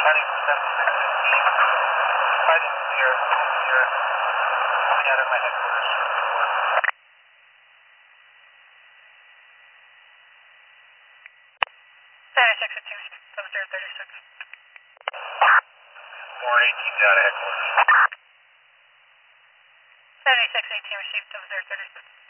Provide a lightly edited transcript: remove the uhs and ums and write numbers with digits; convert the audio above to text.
Heading 7615. Right in Sierra, Sierra. Coming out of my headquarters. Report. 7615, 7036. 418's out of headquarters. 7618, received 7036.